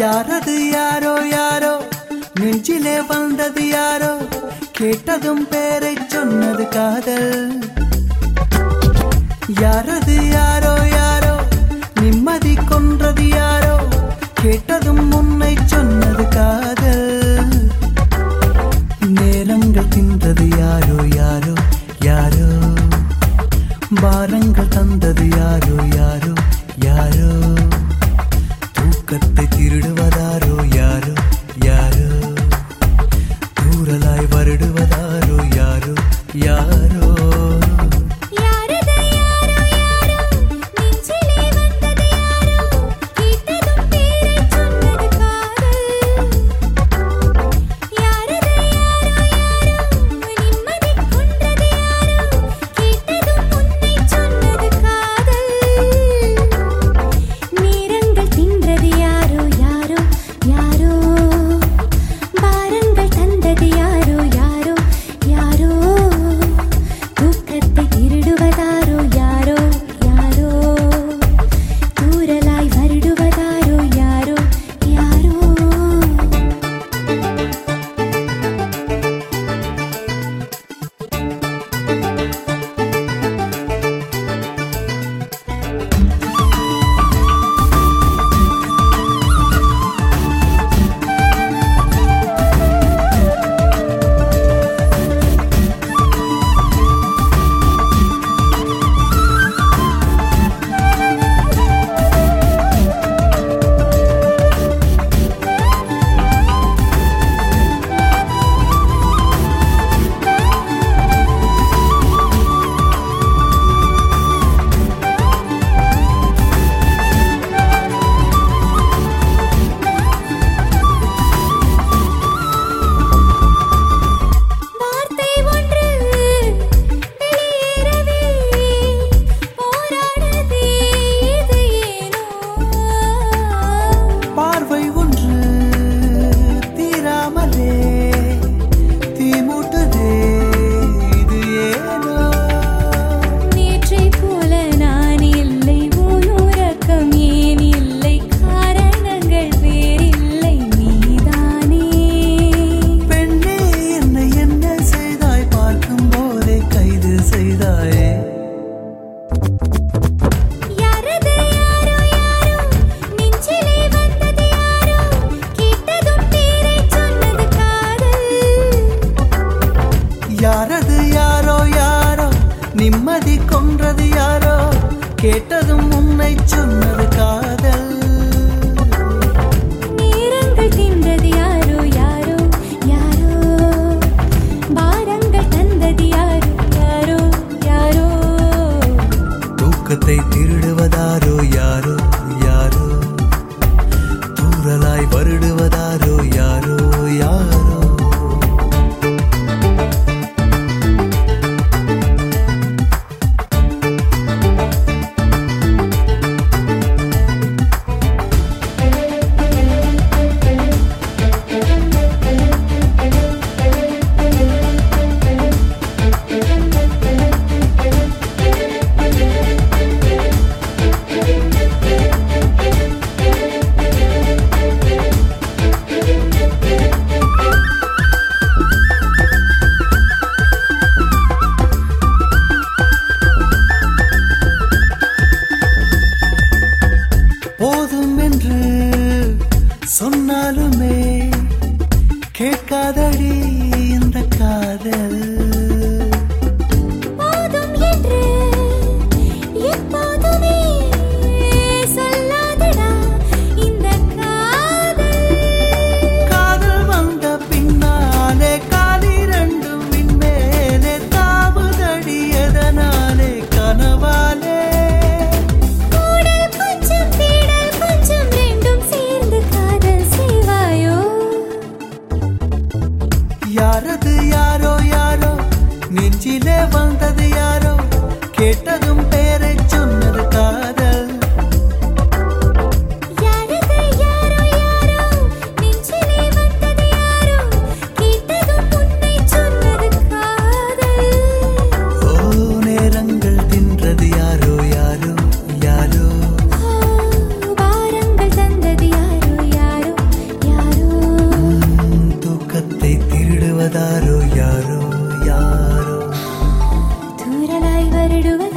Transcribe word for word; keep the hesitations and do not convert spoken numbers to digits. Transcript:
யாரது யாரோ யாரோ நெஞ்சிலே வந்தது யாரோ கேட்டதும் பேரை சொன்னது காதல். யாரது யாரோ யாரோ நிம்மதி கொன்றது யாரோ கேட்டதும் முன்னை சொன்னது காதல். நேரங்கள் தின்றது யாரோ யாரோ யாரோ பாரங்கள் தந்தது யாரோ யாரோ யாரோ தூக்கத்தை திருடுவதாரோ யாரோ யாரோ தூரலாய் வருடுவதாரோ யாரோ யாரோ. யாரது யாரோ யாரோ நிம்மதி கொன்றது யாரோ கேட்டதும் முன்னை சொன்னது காதல். நேரங்கள் தின்றது யாரோ யாரோ யாரோ பாரங்கள் தந்தது யாரோ யாரோ யாரோ தூக்கத்தை திருடுவதாரோ யாரோ யாரோ தூரலாய் வருடுவதாரோ யாரோ யாரோ. போதும் என்று சொன்னாலுமே கேட்காதடி இந்த காதல். போதும் என்று எப்போதுமே சொல்லாதடா இந்த காதல். காதல் வந்த பின்னாலே காலி ரெண்டும் மின்மேலே தாவுதடி எதனாலே கனவாலே. யாரது யாரோ யாரோ வருடுவதாரோ யாரோ யாரோ தூரலாய் வருடுவ